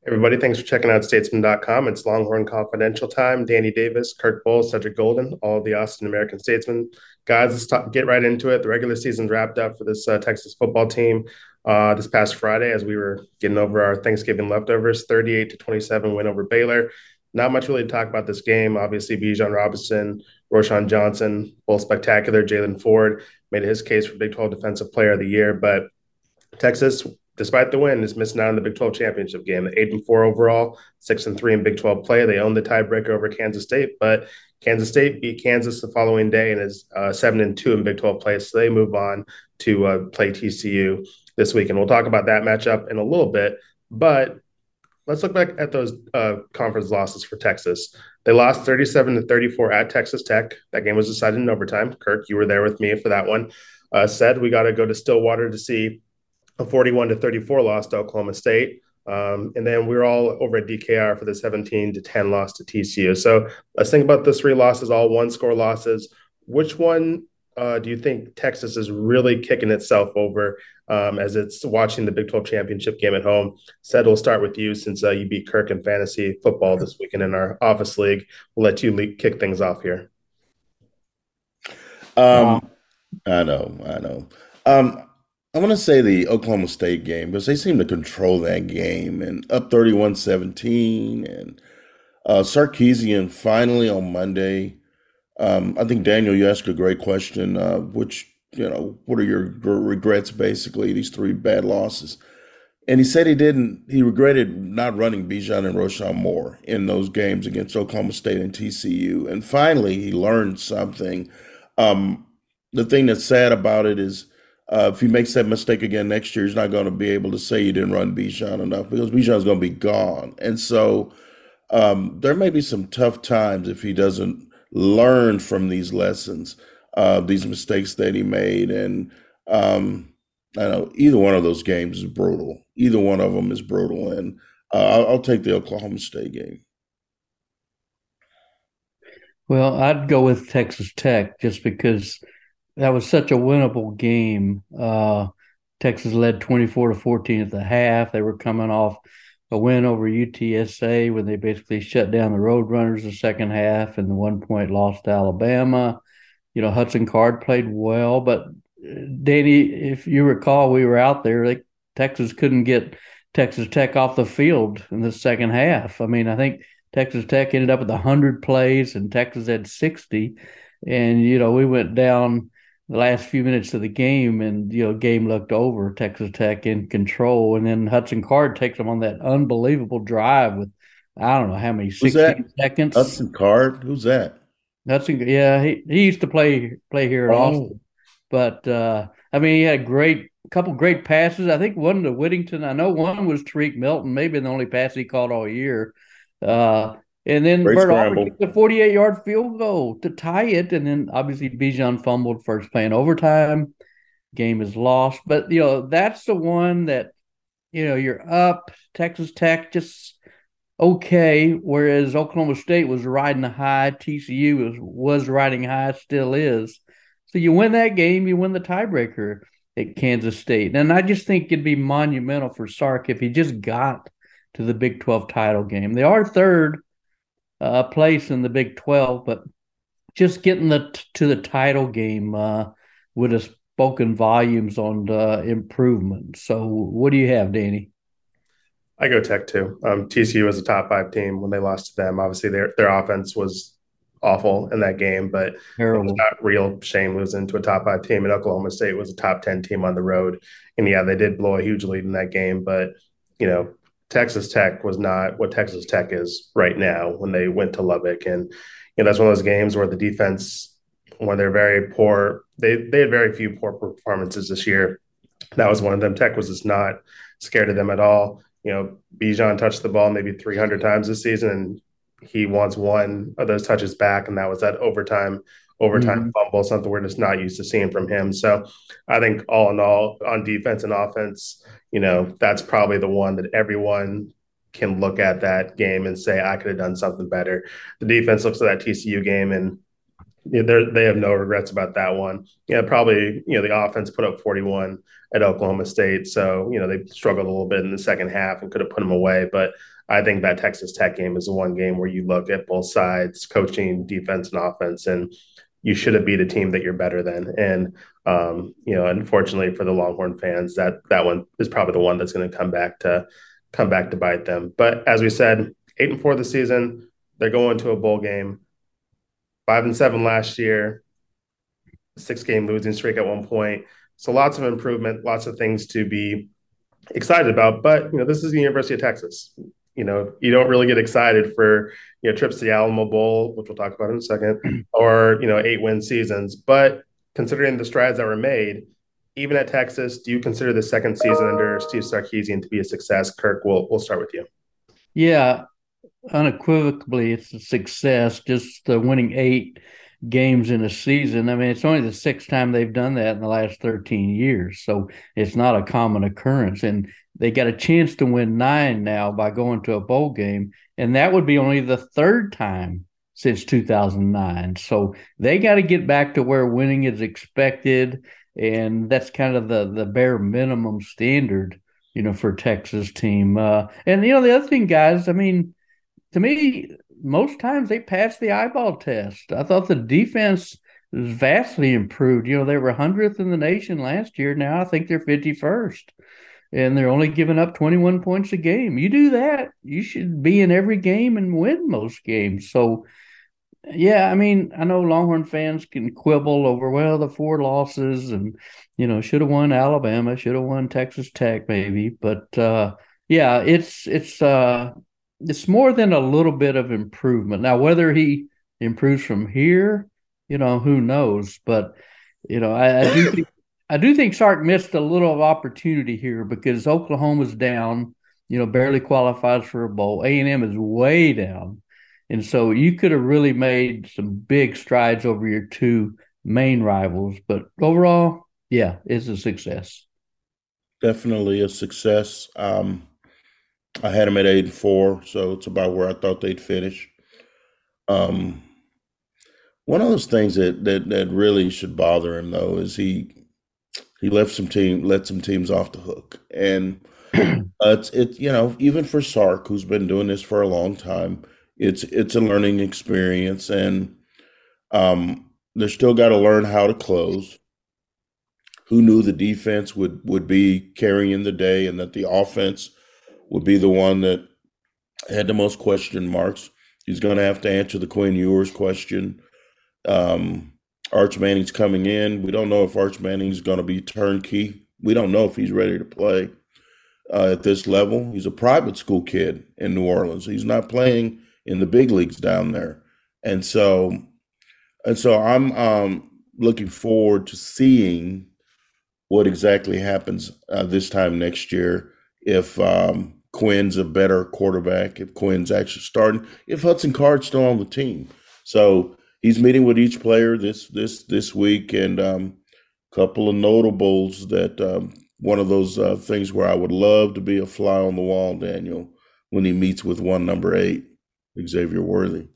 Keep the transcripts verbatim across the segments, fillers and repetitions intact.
Everybody, thanks for checking out statesman dot com. It's Longhorn Confidential time. Danny Davis, Kirk Bowles, Cedric Golden, all of the Austin American statesmen. Guys, let's talk, get right into it. The regular season's wrapped up for this uh, Texas football team uh, this past Friday as we were getting over our Thanksgiving leftovers. thirty-eight to twenty-seven win over Baylor. Not much really to talk about this game. Obviously, Bijan Robinson, Roshan Johnson, both spectacular. Jalen Ford made his case for Big twelve Defensive Player of the Year, but Texas, despite the win, is missing out on the Big twelve championship game. Eight and four overall, six and three in Big twelve play. They own the tiebreaker over Kansas State, but Kansas State beat Kansas the following day and is uh, seven and two in Big twelve play. So they move on to uh, play T C U this week, and we'll talk about that matchup in a little bit. But let's look back at those uh, conference losses for Texas. They lost thirty-seven to thirty-four at Texas Tech. That game was decided in overtime. Kirk, you were there with me for that one. Uh, said we got to go to Stillwater to see a forty-one to thirty-four loss to Oklahoma State. Um, and then we were all over at D K R for the seventeen to ten loss to T C U. So let's think about the three losses, all one score losses. Which one uh, do you think Texas is really kicking itself over um, as it's watching the Big twelve championship game at home? Said we'll start with you since uh, you beat Kirk in fantasy football this weekend in our office league. We'll let you le- kick things off here. Um, Um, I know, I know. Um, I'm going to say the Oklahoma State game because they seem to control that game and up thirty-one seventeen. And uh, Sarkisian finally on Monday. Um, I think, Daniel, you asked a great question, uh, which, you know, what are your gr- regrets, basically, these three bad losses? And he said he didn't, he regretted not running Bijan and Roshan more in those games against Oklahoma State and T C U. And finally, he learned something. Um, the thing that's sad about it is uh, if he makes that mistake again next year, he's not going to be able to say you didn't run Bijan enough because Bijan's going to be gone. And so um, there may be some tough times if he doesn't learn from these lessons, uh, these mistakes that he made. And um, I know either one of those games is brutal. Either one of them is brutal. And uh, I'll, I'll take the Oklahoma State game. well, I'd go with Texas Tech just because that was such a winnable game. Uh, Texas led twenty-four to fourteen at the half. They were coming off a win over U T S A when they basically shut down the Roadrunners the second half and the one point loss to Alabama. You know, Hudson Card played well, but uh, Danny, if you recall, we were out there. Like Texas couldn't get Texas Tech off the field in the second half. I mean, I think Texas Tech ended up with one hundred plays and Texas had sixty. And, you know, we went down the last few minutes of the game and, you know, game looked over, Texas Tech in control. And then Hudson Card takes them on that unbelievable drive with, I don't know how many, Who's that? sixteen seconds. Hudson Card? Who's that? Hudson, yeah, he, he used to play play here at Oh, Austin. But, uh, I mean, he had a great couple great passes. I think one to Whittington. I know one was Tariq Milton, maybe the only pass he caught all year. Uh, and then great Bert Auburn scramble. kicked a forty-eight-yard field goal to tie it. And then obviously Bijan fumbled first play in overtime. Game is lost. But, you know, that's the one that, you know, you're up. Texas Tech just okay, whereas Oklahoma State was riding high. T C U was, was riding high, still is. So you win that game, you win the tiebreaker at Kansas State. And I just think it'd be monumental for Sark if he just got to the Big twelve title game. They are third uh, place in the Big twelve, but just getting the to the title game uh, would have spoken volumes on the improvement. So what do you have, Danny? I go Tech too. Um, T C U was a top five team when they lost to them. Obviously, their their offense was awful in that game, but it was Terrible. not real shame losing to a top five team. And Oklahoma State was a top ten team on the road. And yeah, they did blow a huge lead in that game, but you know, Texas Tech was not what Texas Tech is right now when they went to Lubbock. And you know, that's one of those games where the defense, when they're very poor, they they had very few poor performances this year. That was one of them. Tech was just not scared of them at all. You know, Bijan touched the ball maybe three hundred times this season, and he wants one of those touches back, and that was that overtime overtime Mm-hmm. fumble, something we're just not used to seeing from him. So I think all in all, on defense and offense, you know, that's probably the one that everyone can look at that game and say, I could have done something better. The defense looks at that T C U game and yeah, they they have no regrets about that one. Yeah, probably, you know, the offense put up forty-one at Oklahoma State. So, you know, they struggled a little bit in the second half and could have put them away. But I think that Texas Tech game is the one game where you look at both sides, coaching, defense, and offense, and you should have beat a team that you're better than. And um, you know, unfortunately for the Longhorn fans, that that one is probably the one that's going to come back to come back to bite them. But as we said, eight and four this season, they're going to a bowl game. Five and seven last year, six game losing streak at one point. So lots of improvement, lots of things to be excited about. But you know, this is the University of Texas. You know, you don't really get excited for you know trips to the Alamo Bowl, which we'll talk about in a second, or you know eight win seasons. But considering the strides that were made, even at Texas, do you consider the second season under Steve Sarkisian to be a success? Kirk, we'll we'll start with you. Yeah, unequivocally, it's a success. Just uh, winning eight games in a season. I mean, it's only the sixth time they've done that in the last thirteen years. So it's not a common occurrence. And they got a chance to win nine now by going to a bowl game. And that would be only the third time since two thousand nine. So they got to get back to where winning is expected. And that's kind of the, the bare minimum standard, you know, for Texas team. Uh, and, you know, the other thing, guys, I mean, to me, most times they pass the eyeball test. I thought the defense was vastly improved. You know, they were hundredth in the nation last year. Now I think they're fifty-first, and they're only giving up twenty-one points a game. You do that, you should be in every game and win most games. So, yeah, I mean, I know Longhorn fans can quibble over, well, the four losses and, you know, should have won Alabama, should have won Texas Tech maybe. But, uh, yeah, it's it's uh, – it's more than a little bit of improvement. Now, whether he improves from here, you know, who knows? But, you know, I, I do think I do think Sark missed a little of opportunity here because Oklahoma's down, you know, barely qualifies for a bowl. A and M is way down. And so you could have really made some big strides over your two main rivals. But overall, yeah, it's a success. Definitely a success. Um, I had them at eight and four, so it's about where I thought they'd finish. Um, one of those things that, that that really should bother him though is he he left some team let some teams off the hook, and uh, it's it you know even for Sark, who's been doing this for a long time, it's it's a learning experience, and um, they're still got to learn how to close. Who knew the defense would would be carrying the day, and that the offense would be the one that had the most question marks. He's going to have to answer the Quinn Ewers question. Um, Arch Manning's coming in. We don't know if Arch Manning's going to be turnkey. We don't know if he's ready to play uh, at this level. He's a private school kid in New Orleans. He's not playing in the big leagues down there. And so, and so I'm um, looking forward to seeing what exactly happens uh, this time next year. If um, Quinn's a better quarterback, if Quinn's actually starting, if Hudson Card's still on the team. So he's meeting with each player this this this week, and a um, couple of notables that um, one of those uh, things where I would love to be a fly on the wall, Daniel, when he meets with one number eight, Xavier Worthy.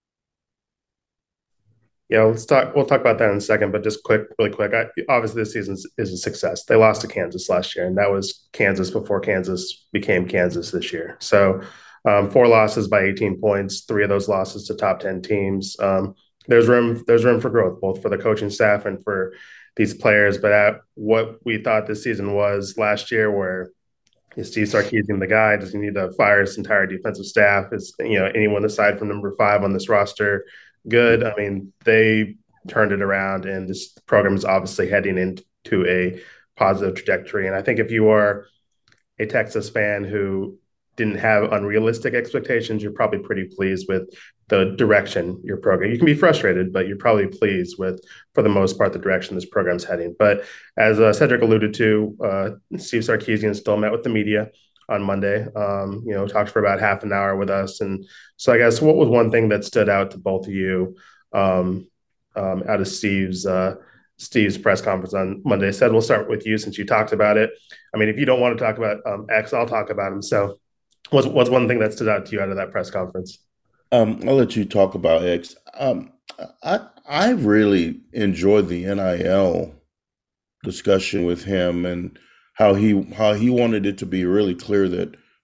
Yeah, let's talk. We'll talk about that in a second, but just quick, really quick. I, obviously, this season is a success. They lost to Kansas last year, and that was Kansas before Kansas became Kansas this year. So, um, four losses by eighteen points. Three of those losses to top ten teams. Um, there's room. There's room for growth, both for the coaching staff and for these players. But at what we thought this season was last year, where is Steve Sarkisian the guy? Does he need to fire his entire defensive staff? Is you know anyone aside from number five on this roster good? I mean, they turned it around, and this program is obviously heading into a positive trajectory. And I think if you are a Texas fan who didn't have unrealistic expectations, you're probably pretty pleased with the direction your program. You can be frustrated, but you're probably pleased with, for the most part, the direction this program's heading. But as uh, Cedric alluded to, uh, Steve Sarkisian still met with the media on Monday, um, you know, talked for about half an hour with us. And so I guess what was one thing that stood out to both of you um, um, out of Steve's uh, Steve's press conference on Monday? Said, we'll start with you since you talked about it. I mean, if you don't want to talk about um, X, I'll talk about him. So what's, what's one thing that stood out to you out of that press conference? Um, I'll let you talk about X. Um, I, I really enjoyed the N I L discussion with him, and how he how he wanted it to be really clear that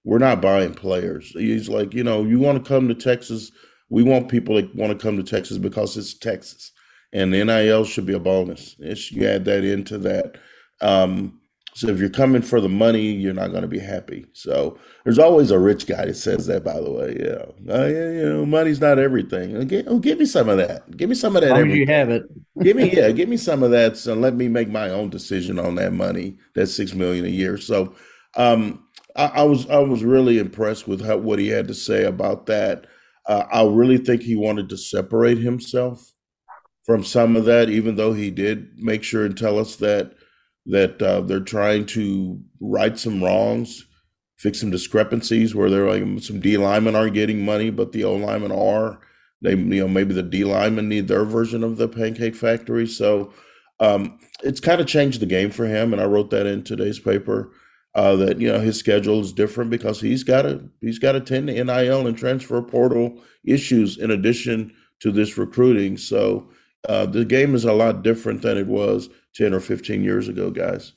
we're not buying players. He's like, you know, you want to come to Texas. We want people that want to come to Texas because it's Texas. And the N I L should be a bonus. It's, you add that into that. Um, so if you're coming for the money, you're not going to be happy. So there's always a rich guy that says that, by the way. Yeah. Oh, yeah, you know, money's not everything. Give, oh, give me some of that. Give me some of As that long as you everything. have it. Give me, yeah, give me some of that, so let me make my own decision on that money. That's six million a year. So, um, I, I was I was really impressed with how, what he had to say about that. Uh, I really think he wanted to separate himself from some of that, even though he did make sure and tell us that that uh, they're trying to right some wrongs, fix some discrepancies where they're like some D linemen aren't getting money, but the O linemen are. They, you know, maybe the D linemen need their version of the Pancake Factory. So um, it's kind of changed the game for him. And I wrote that in today's paper uh, that, you know, his schedule is different because he's got to he's got to tend to N I L and transfer portal issues in addition to this recruiting. So uh, the game is a lot different than it was ten or fifteen years ago, guys.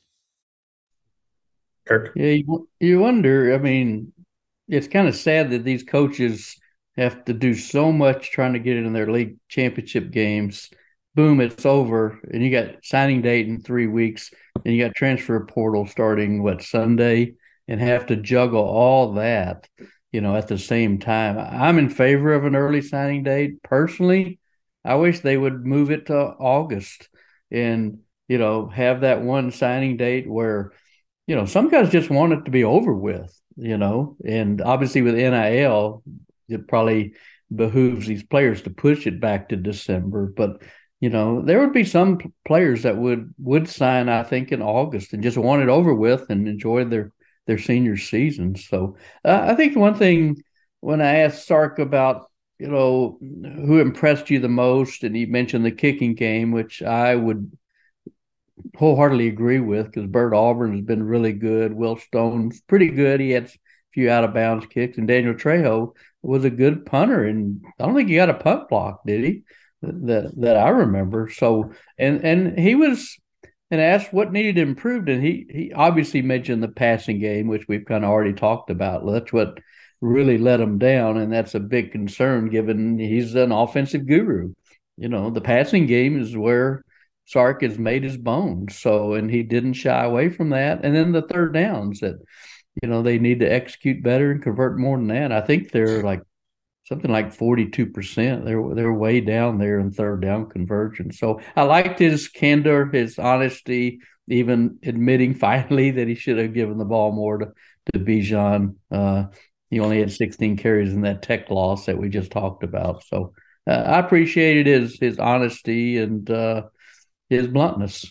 Kirk. Yeah, you, you wonder. I mean, it's kind of sad that these coaches have to do so much trying to get in their league championship games. Boom, it's over, and you got signing date in three weeks, and you got transfer portal starting what Sunday, and have to juggle all that, you know, at the same time. I'm in favor of an early signing date personally. I wish they would move it to August, and you know have that one signing date where you know some guys just want it to be over with, you know, and obviously with N I L it probably behooves these players to push it back to December. But you know, there would be some players that would would sign, I think, in August and just want it over with and enjoy their their senior season. So uh, I think one thing when I asked Sark about, you know, who impressed you the most, and he mentioned the kicking game, which I would wholeheartedly agree with because Bert Auburn has been really good. Will Stone's pretty good. He had a few out of bounds kicks, and Daniel Trejo was a good punter. And I don't think he got a punt block, did he? That that I remember. So and and he was and asked what needed improved, and he he obviously mentioned the passing game, which we've kind of already talked about. That's what really let him down, and that's a big concern given he's an offensive guru. You know, the passing game is where Sark has made his bones. So, and he didn't shy away from that. And then the third downs that, you know, they need to execute better and convert more than that. I think they're like something like forty-two percent. They're they're way down there in third down conversion. So I liked his candor, his honesty, even admitting finally that he should have given the ball more to, to Bijan. Uh, he only had sixteen carries in that tech loss that we just talked about. So uh, I appreciated his his honesty and uh, his bluntness.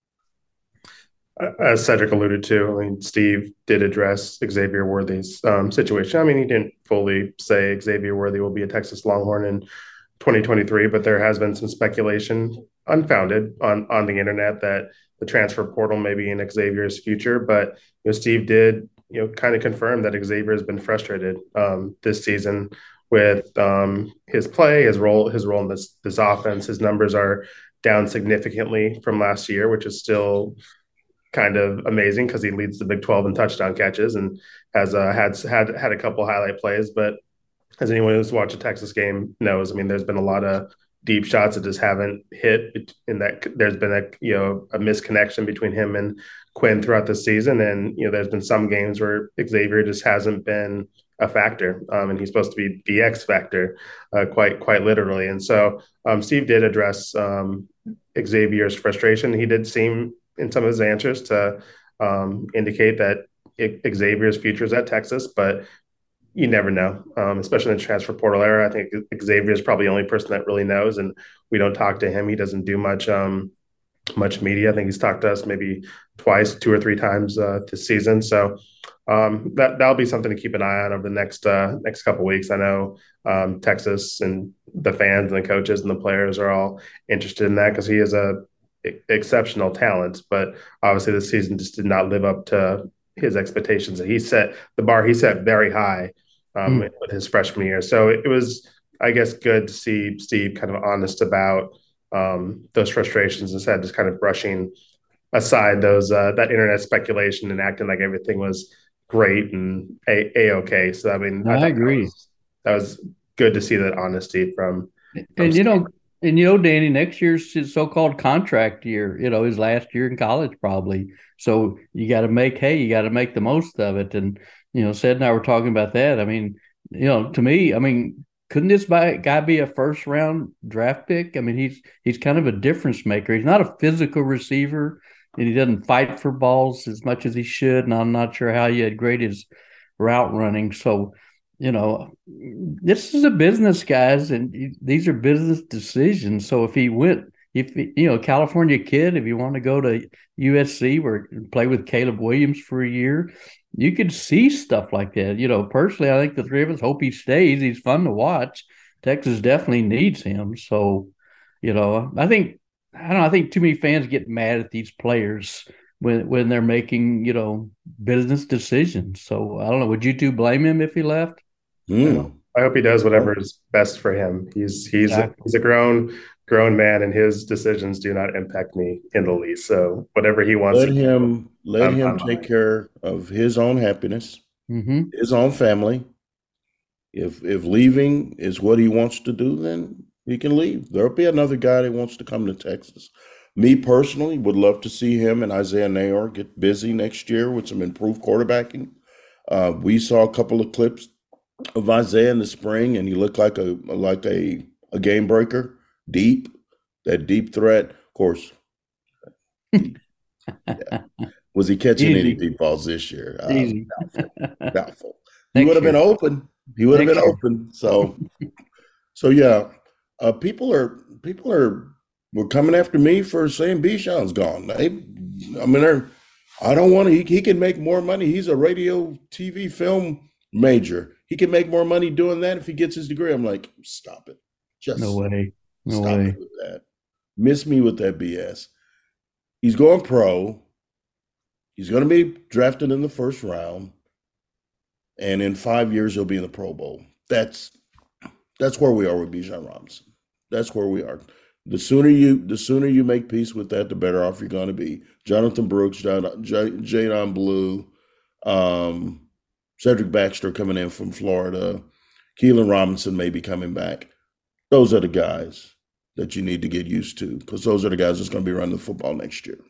As Cedric alluded to, I mean, Steve did address Xavier Worthy's um, situation. I mean, he didn't fully say Xavier Worthy will be a Texas Longhorn in twenty twenty-three, but there has been some speculation, unfounded, on on the internet that the transfer portal may be in Xavier's future. But you know, Steve did, you know, kind of confirm that Xavier has been frustrated um, this season with um, his play, his role, his role in this this offense. His numbers are down significantly from last year, which is still kind of amazing because he leads the Big twelve in touchdown catches and has uh, had had had a couple highlight plays. But as anyone who's watched a Texas game knows, I mean, there's been a lot of deep shots that just haven't hit. In that there's been a you know a misconnection between him and Quinn throughout the season, and you know there's been some games where Xavier just hasn't been a factor, um, and he's supposed to be the X factor, uh, quite quite literally. And so um, Steve did address um, Xavier's frustration. He did seem in some of his answers to um, indicate that it, Xavier's future is at Texas, but you never know, um, especially in the transfer portal era. I think Xavier is probably the only person that really knows, and we don't talk to him. He doesn't do much um, much media. I think he's talked to us maybe twice, two or three times uh, this season. So um, that that'll be something to keep an eye on over the next uh, next couple of weeks. I know um, Texas and the fans and the coaches and the players are all interested in that because he is a exceptional talent, but obviously this season just did not live up to his expectations that he set. The bar he set very high um, mm. with his freshman year. So it was, I guess, good to see Steve kind of honest about um, those frustrations instead of just kind of brushing aside those uh, that internet speculation and acting like everything was great and a a okay. So I mean, No, I I thought that agree. was that was good to see that honesty from from And you Steve. know, and you know, Danny, next year's his so-called contract year. You know, his last year in college probably. So you got to make hay. You got to make the most of it. And you know, Sed and I were talking about that. I mean, you know, to me, I mean, couldn't this guy be a first round draft pick? I mean, he's he's kind of a difference maker. He's not a physical receiver, and he doesn't fight for balls as much as he should. And I'm not sure how he had grade his route running. So you know, this is a business, guys, and these are business decisions. So if he went, if he, you know, California kid, if you want to go to U S C or play with Caleb Williams for a year, you could see stuff like that. You know, personally, I think the three of us hope he stays. He's fun to watch. Texas definitely needs him. So, you know, I think I don't know. I think too many fans get mad at these players when when they're making you know business decisions. So I don't know. Would you two blame him if he left? I hope, Mm. I hope he does Well, whatever is best for him. He's he's Exactly. he's a grown grown man, and his decisions do not impact me in the least. So whatever he wants let to do, him let I'm him fine take behind. care of his own happiness, Mm-hmm. his own family. If if leaving is what he wants to do, then he can leave. There'll be another guy that wants to come to Texas. Me personally would love to see him and Isaiah Nayor get busy next year with some improved quarterbacking. Uh, we saw a couple of clips of Isaiah in the spring, and he looked like a like a a game breaker, deep, that deep threat. Of course, yeah. Was he catching any Easy, deep balls this year? Uh, easy. doubtful, doubtful. He would Next have been year, open. He would have been next year. open. So, so yeah, uh, people are people are were coming after me for saying Bijan's gone. They, I mean, they're, I don't want to. He, he can make more money. He's a radio, T V, film major. He can make more money doing that if he gets his degree. I'm like, stop it. No Just way. No stop way. it with that. Miss me with that B S. He's going pro. He's going to be drafted in the first round, and in five years he'll be in the Pro Bowl. That's that's where we are with Bijan Robinson. That's where we are. The sooner you the sooner you make peace with that, the better off you're going to be. Jonathan Brooks, Jadon Jadon Blue, um, Cedric Baxter coming in from Florida, Keelan Robinson may be coming back. Those are the guys that you need to get used to because those are the guys that's going to be running the football next year.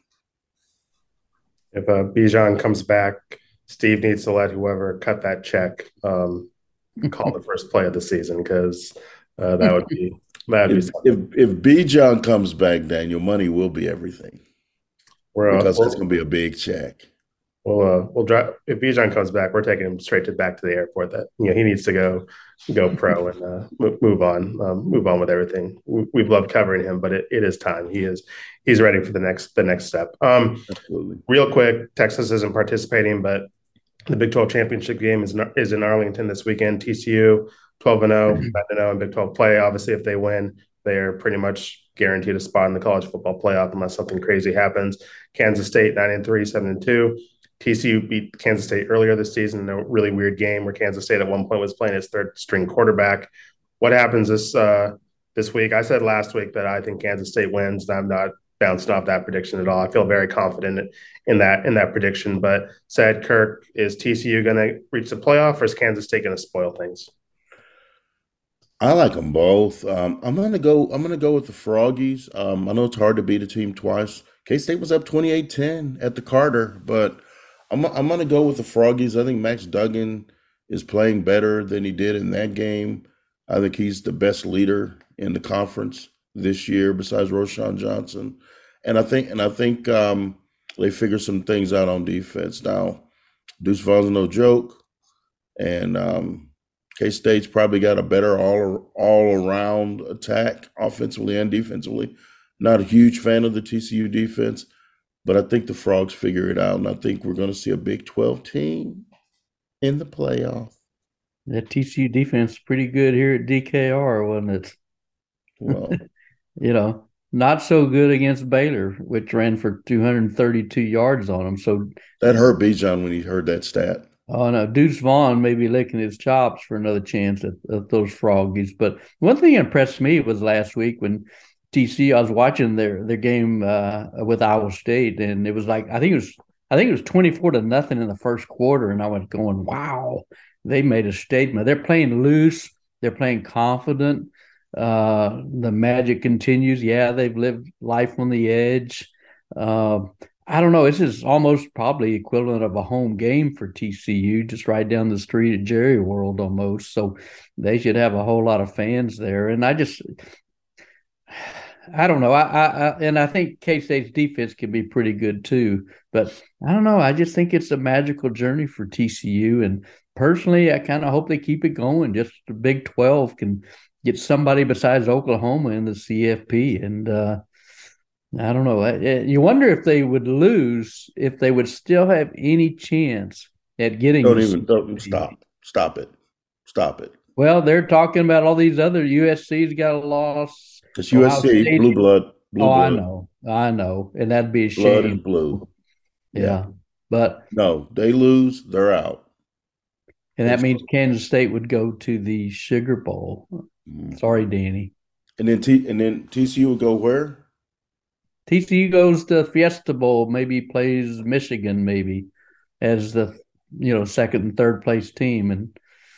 If uh, Bijan comes back, Steve needs to let whoever cut that check um, call the first play of the season because uh, that would be that would be If if something. if Bijan comes back, Daniel, money will be everything We're uh, because that's we'll going to be a big check. we'll uh, we'll drive if Bijan comes back. We're taking him straight to back to the airport. That you know he needs to go go pro and uh, move on, um, move on with everything. We, we've loved covering him, but it, it is time. He is he's ready for the next the next step. Um, Absolutely. real quick, Texas isn't participating, but the Big twelve championship game is in, is in Arlington this weekend. T C U twelve and oh, nine and oh in Big twelve play. Obviously, if they win, they are pretty much guaranteed a spot in the college football playoff unless something crazy happens. Kansas State nine and three, seven and two. T C U beat Kansas State earlier this season in a really weird game where Kansas State at one point was playing its third string quarterback. What happens this uh, this week? I said last week that I think Kansas State wins, and I'm not bouncing off that prediction at all. I feel very confident in that in that prediction. But said Kirk, is T C U going to reach the playoff, or is Kansas State going to spoil things? I like them both. Um, I'm gonna go. I'm gonna go with the Froggies. Um, I know it's hard to beat a team twice. K State was up twenty-eight ten at the Carter, but I'm I'm gonna go with the Froggies. I think Max Duggan is playing better than he did in that game. I think he's the best leader in the conference this year, besides Roshan Johnson. And I think and I think um, they figure some things out on defense now. Deuce Vaughn is no joke, and um, K State's probably got a better all all around attack, offensively and defensively. Not a huge fan of the T C U defense, but I think the Frogs figure it out, and I think we're going to see a Big twelve team in the playoff. That T C U defense is pretty good here at D K R, wasn't it? Well, You know, not so good against Baylor, which ran for two hundred thirty-two yards on them. So, that hurt Bijan when he heard that stat. oh no, Deuce Vaughn may be licking his chops for another chance at, at those Froggies. But one thing that impressed me was last week when T C U, I was watching their their game uh, with Iowa State, and it was like I think it was I think it was twenty-four to nothing in the first quarter, and I was going, "Wow, they made a statement. They're playing loose. They're playing confident. Uh, the magic continues. Yeah, they've lived life on the edge. Uh, I don't know. This is almost probably equivalent of a home game for T C U, just right down the street at Jerry World almost. So they should have a whole lot of fans there. And I just, I don't know. I, I, I and I think K-State's defense can be pretty good too. But I don't know. I just think it's a magical journey for T C U. And personally, I kind of hope they keep it going. Just the Big twelve can get somebody besides Oklahoma in the C F P. And uh, I don't know. You wonder if they would lose, if they would still have any chance at getting. Don't even don't, stop. Stop it. Stop it. Well, they're talking about all these other U S C's got a loss. It's U S C, blue blood. Blue oh, blood. I know. I know. And that'd be a shame. Blood is blue. Yeah. yeah. But no, they lose, they're out. And that means Kansas State would go to the Sugar Bowl. Mm-hmm. Sorry, Danny. And then T and then T C U will go where? T C U goes to Fiesta Bowl, maybe plays Michigan, maybe as the you know second and third place team, and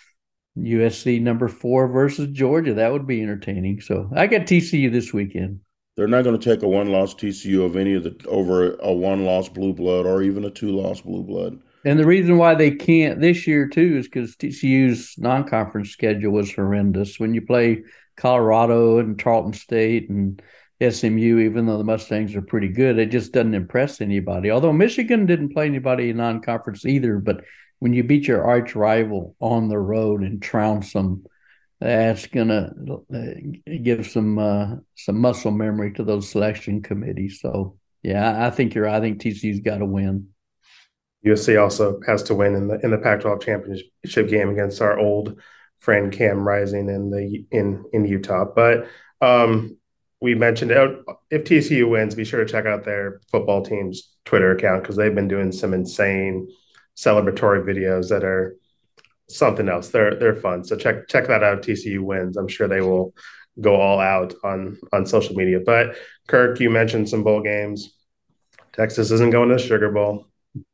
U S C number four versus Georgia. That would be entertaining. So I got T C U this weekend. They're not going to take a one-loss T C U of any of the over a one-loss blue blood or even a two-loss blue blood. And the reason why they can't this year too is because T C U's non-conference schedule was horrendous. When you play Colorado and Tarleton State and S M U, even though the Mustangs are pretty good, it just doesn't impress anybody. Although Michigan didn't play anybody in non-conference either, but when you beat your arch rival on the road and trounce them, that's gonna give some uh, some muscle memory to those selection committees. So yeah, I think you're. I think T C U's got to win. U S C also has to win in the in the Pac twelve championship game against our old friend Cam Rising in the in in Utah. But um, we mentioned if T C U wins, be sure to check out their football team's Twitter account because they've been doing some insane celebratory videos that are something else. They're they're fun. So check check that out. If T C U wins, I'm sure they will go all out on on social media. But Kirk, you mentioned some bowl games. Texas isn't going to the Sugar Bowl.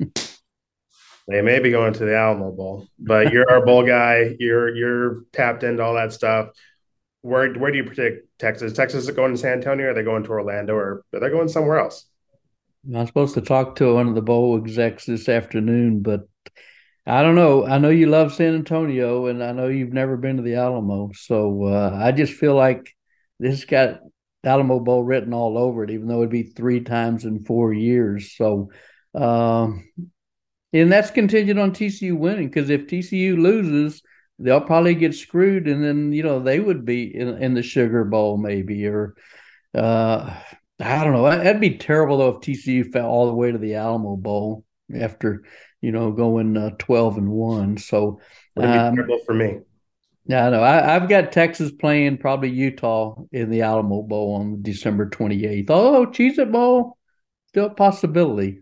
They may be going to the Alamo Bowl, but you're our bowl guy. You're you're tapped into all that stuff. Where where do you predict Texas? Texas is going to San Antonio, or are they going to Orlando, or are they going somewhere else? I'm supposed to talk to one of the bowl execs this afternoon, but I don't know. I know you love San Antonio, and I know you've never been to the Alamo. So uh, I just feel like this got Alamo Bowl written all over it, even though it'd be three times in four years. So, um, and that's contingent on T C U winning, because if T C U loses, they'll probably get screwed, and then you know they would be in, in the Sugar Bowl maybe, or uh, I don't know. That'd be terrible though if T C U fell all the way to the Alamo Bowl after you know going uh, twelve and one. So it'd be um, terrible for me. Yeah, I know. I, I've got Texas playing probably Utah in the Alamo Bowl on December twenty-eighth. Oh, Cheez-It Bowl, still a possibility.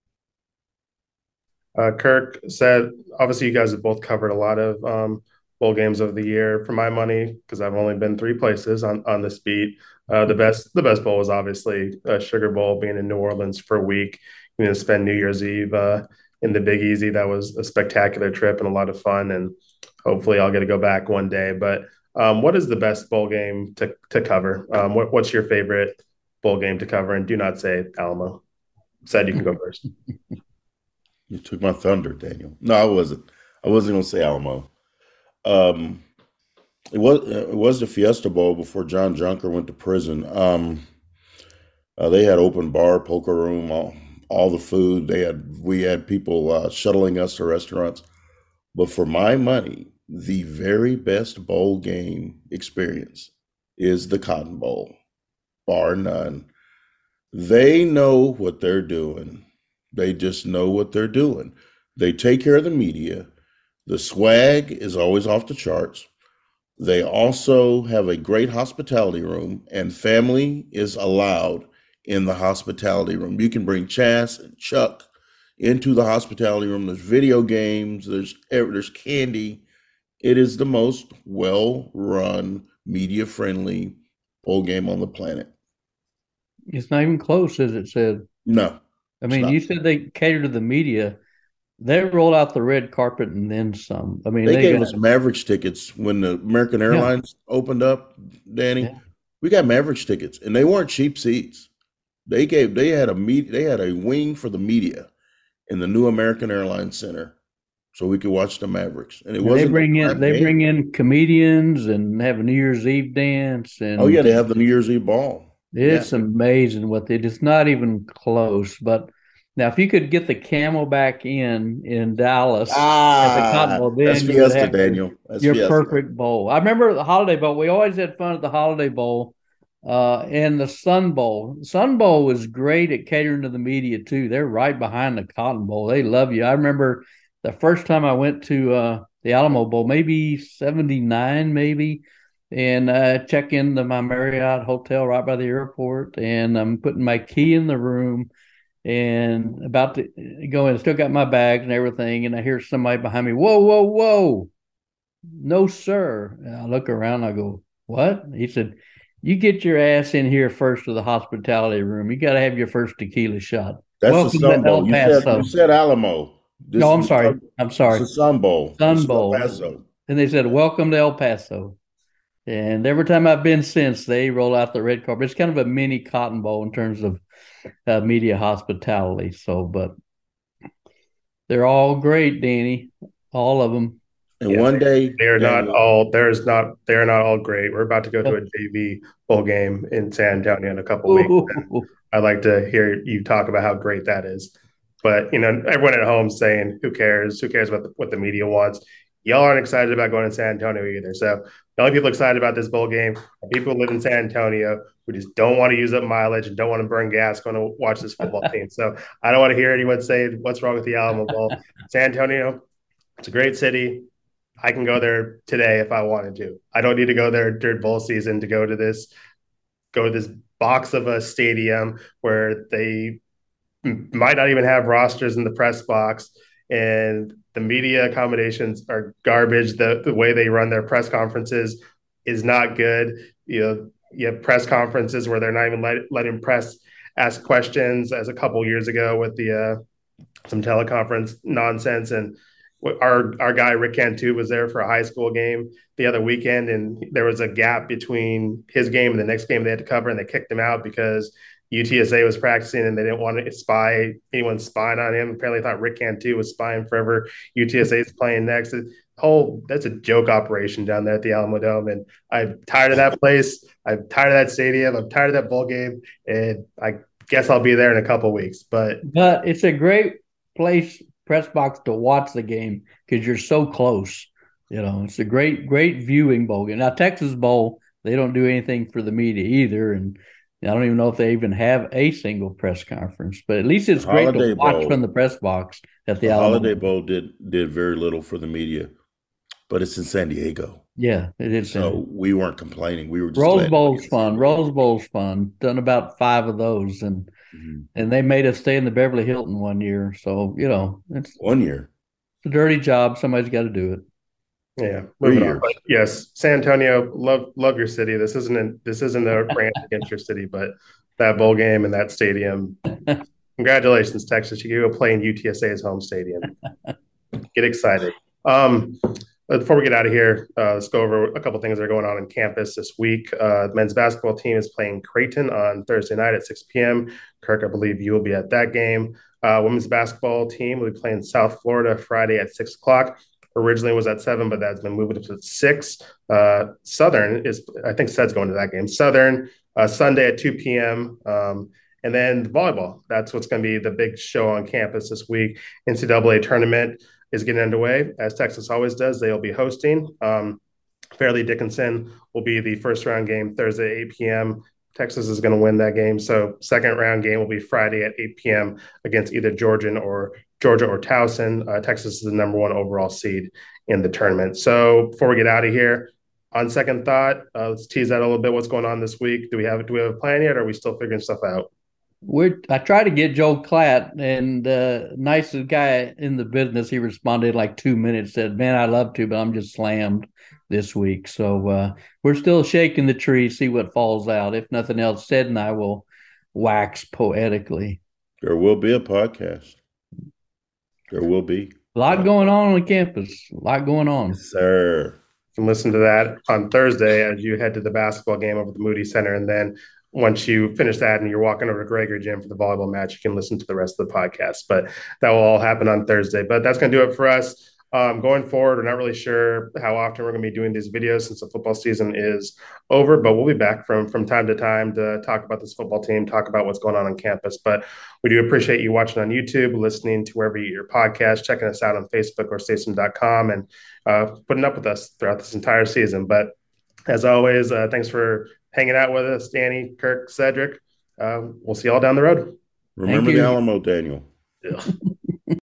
Uh, Kirk said, obviously, you guys have both covered a lot of um, bowl games of the year. For my money, because I've only been three places on, on this beat, uh, the best the best bowl was obviously uh, Sugar Bowl, being in New Orleans for a week. You know, spend New Year's Eve uh, in the Big Easy. That was a spectacular trip and a lot of fun. And hopefully, I'll get to go back one day. But um, what is the best bowl game to to cover? Um, what, what's your favorite bowl game to cover? And do not say Alamo. Said you can go first. You took my thunder, Daniel. No, I wasn't. I wasn't going to say Alamo. Um, it was it was the Fiesta Bowl before John Junker went to prison. Um, uh, they had open bar, poker room, all, all the food. They had we had people uh, shuttling us to restaurants. But for my money, the very best bowl game experience is the Cotton Bowl, bar none. They know what they're doing. They just know what they're doing. They take care of the media. The swag is always off the charts. They also have a great hospitality room, and family is allowed in the hospitality room. You can bring Chas and Chuck into the hospitality room. There's video games. There's there's candy. It is the most well-run, media-friendly bowl game on the planet. It's not even close, as it said. No. I It's mean, not. you said they cater to the media. They rolled out the red carpet and then some. I mean, They they gave got us Mavericks tickets when the American yeah, Airlines opened up, Danny. yeah. We got Mavericks tickets, and they weren't cheap seats. They gave they had a meet they had a wing for the media in the new American Airlines Center, so we could watch the Mavericks. And it And they wasn't a bring in crap they bring game. in comedians and have a New Year's Eve dance, Oh yeah, and they have the New Year's Eve ball. Yeah. it's amazing what they. It's not even close. But now, if you could get the Camelback in in Dallas at the Cotton Ah, Bowl, that's then you would Fiesta, have your, Daniel. That's your Fiesta. perfect bowl. I remember the Holiday Bowl. We always had fun at the Holiday Bowl, uh, and the Sun Bowl. Sun Bowl was great at catering to the media too. They're right behind the Cotton Bowl. They love you. I remember the first time I went to uh, the Alamo Bowl, maybe seventy-nine, maybe, and uh, check into my Marriott hotel right by the airport, and I'm putting my key in the room and about to go in. Still got my bags and everything, and I hear somebody behind me. Whoa, whoa, whoa! No, sir. And I look around. I go, what? He said, "You get your ass in here first to the hospitality room. You got to have your first tequila shot. That's the Welcome to Sun Bowl. El You said you Paso." said Alamo. This No, is I'm sorry. I'm it's sorry. the Sun Bowl. This Sun is El Bowl. Paso. And they said, "Welcome to El Paso." And every time I've been since, they roll out the red carpet. It's kind of a mini Cotton Bowl in terms of uh, media hospitality. So, but they're all great, Danny. All of them. And Yeah, one they, day, they are not Daniel, all. There's not. They are not all great. We're about to go to a J V bowl game in San Antonio in a couple of weeks. Ooh. I'd like to hear you talk about how great that is. But you know, everyone at home saying, "Who cares? Who cares what the, what the media wants?" Y'all aren't excited about going to San Antonio either. So the only people excited about this bowl game are people who live in San Antonio who just don't want to use up mileage and don't want to burn gas going to watch this football team. So I don't want to hear anyone say what's wrong with the Alamo Bowl. San Antonio, it's a great city. I can go there today if I wanted to. I don't need to go there during bowl season to go to this go to this box of a stadium where they might not even have rosters in the press box, and the media accommodations are garbage. The the way they run their press conferences is not good. You know, you have press conferences where they're not even let, letting press ask questions, as a couple years ago with the uh, some teleconference nonsense. And our our guy Rick Cantu was there for a high school game the other weekend, and there was a gap between his game and the next game they had to cover, and they kicked him out because U T S A was practicing and they didn't want to spy anyone spying on him. Apparently, thought Rick Cantu was spying forever. U T S A is playing next. The whole that's a joke operation down there at the Alamo Dome, and I'm tired of that place. I'm tired of that stadium. I'm tired of that bowl game, and I guess I'll be there in a couple of weeks. But But it's a great place, press box, to watch the game because you're so close. You know, it's a great, great viewing bowl game. Now, Texas Bowl, they don't do anything for the media either. And I don't even know if they even have a single press conference, but at least it's the great to Holiday watch from Bowl, the press box at the the Alamo. Holiday Bowl did did very little for the media, but it's in San Diego, Yeah, it is. so we weren't complaining. We were just Rose glad to be Bowl's in San fun. Diego. Rose Bowl's fun. Done about five of those, and Mhm. and they made us stay in the Beverly Hilton one year. So you know, it's One year, a dirty job. Somebody's got to do it. yeah, three moving on. years. But yes, San Antonio, love love your city. This isn't a, this isn't a rant against your city, but that bowl game and that stadium. Congratulations, Texas! You go play in U T S A's home stadium. Get excited. Um, before we get out of here, uh, let's go over a couple things that are going on in campus this week. Uh, the men's basketball team is playing Creighton on Thursday night at six p.m. Kirk, I believe you will be at that game. Uh, women's basketball team will be playing South Florida Friday at six o'clock. Originally was at seven, but that's been moved up to six. Uh, Southern is, I think Sed's going to that game. Southern uh, Sunday at two p.m. Um, and then the volleyball. That's what's going to be the big show on campus this week. N C double A tournament is getting underway, as Texas always does. They'll be hosting. Um, Fairleigh Dickinson will be the first round game Thursday at eight p.m. Texas is going to win that game. So second round game will be Friday at eight p.m. against either Georgian or Georgia or Towson. Uh, Texas is the number one overall seed in the tournament. So before we get out of here, on second thought, uh, let's tease out a little bit what's going on this week. Do we have do we have a plan yet, or are we still figuring stuff out? We're I tried to get Joe Klatt, and the uh, nicest guy in the business, he responded in like two minutes, said, "Man, I'd love to, but I'm just slammed this week." So uh, we're still shaking the tree, see what falls out. If nothing else, Sid and I will wax poetically. There will be a podcast. There will be. A lot going on on campus. A lot going on. Yes, sir. You can listen to that on Thursday as you head to the basketball game over at the Moody Center. And then once you finish that and you're walking over to Gregory Gym for the volleyball match, you can listen to the rest of the podcast. But that will all happen on Thursday. But that's going to do it for us. Um, going forward, we're not really sure how often we're going to be doing these videos since the football season is over, but we'll be back from from time to time to talk about this football team, talk about what's going on on campus. But we do appreciate you watching on YouTube, listening to wherever you get your podcast, checking us out on Facebook or statesman dot com, and uh, putting up with us throughout this entire season. But as always, uh, thanks for hanging out with us, Danny, Kirk, Cedric. Uh, we'll see you all down the road. Remember the Alamo, Daniel. Ugh.